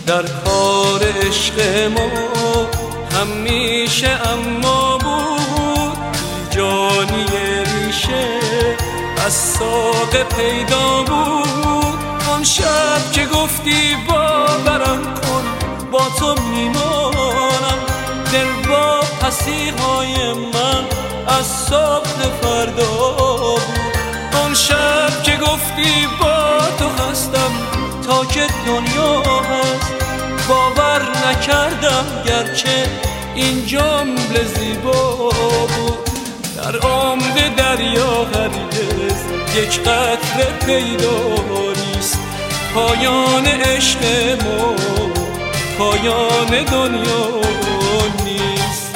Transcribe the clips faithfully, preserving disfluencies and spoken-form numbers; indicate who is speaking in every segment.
Speaker 1: در کار عشق ما همیشه اما بود جانی ریشه از ساق پیدا بود. آن شب که گفتی باورم کن با تو میمانم، دل با پسیهای من از صبح فردا بود. آن شب که گفتی با تو هستم تا که دنیا هست، باور نکردم گرچه این جمله زیبا بود. در عمق دریا هرگز یک قطره پیدا نیست، پایان عشق ما پایان دنیا نیست.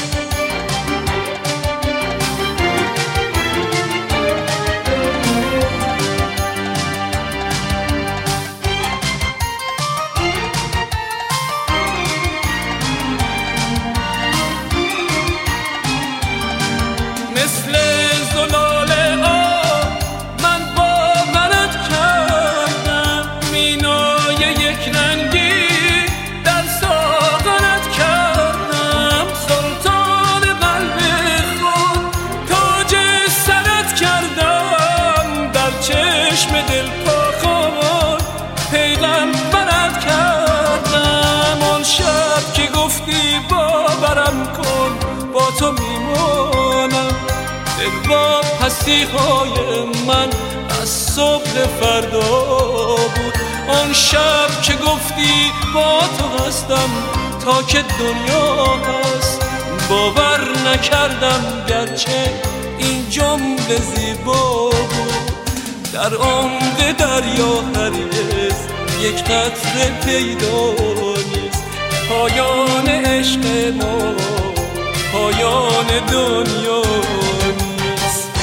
Speaker 1: مثل زلال آب من باورت کردم، مینای یک رنگی در ساغرت کردم. سلطان قلب خود تاج سرت کردم، در چشم دل پاکان پیغمبرت کردم. آن شب که گفتی باورم کن با تو میمانم، دل با پسیهای من از صبح فردا بود. آن شب که گفتی با تو هستم تا که دنیا هست، باور نکردم گرچه این جمله زیبا بود. در عمق دریا هرگز یک قطره پیدا نیست، پایان عشق ما پایان دنیا نیست.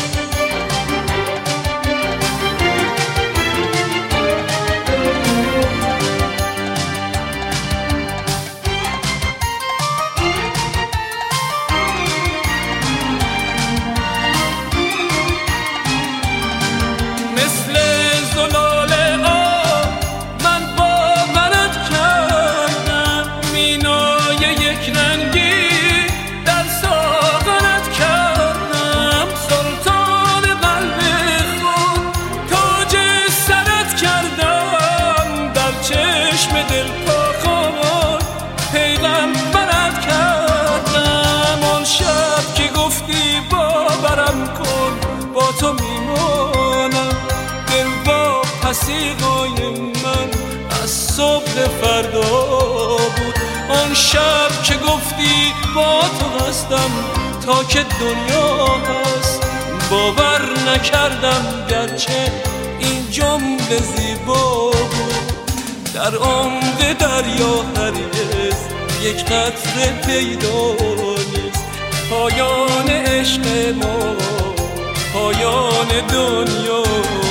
Speaker 1: مثل زلال آب من باورت کردم، مینای یک رنگی در ساغرت کردم. سلطان قلب خود تاج سرت کردم، در چشم دل پاکان پیغمبرت کردم. آن شب که گفتی باورم کن با تو میمانم، دل با پسیهای من از صبح فردا بود. آن شب که گفتی با تو هستم تا که دنیا هست، باور نکردم گرچه این جمله زیبا بود. در عمق دریا هرگز یک قطره پیدا نیست، پایان عشق ما پایان دنیا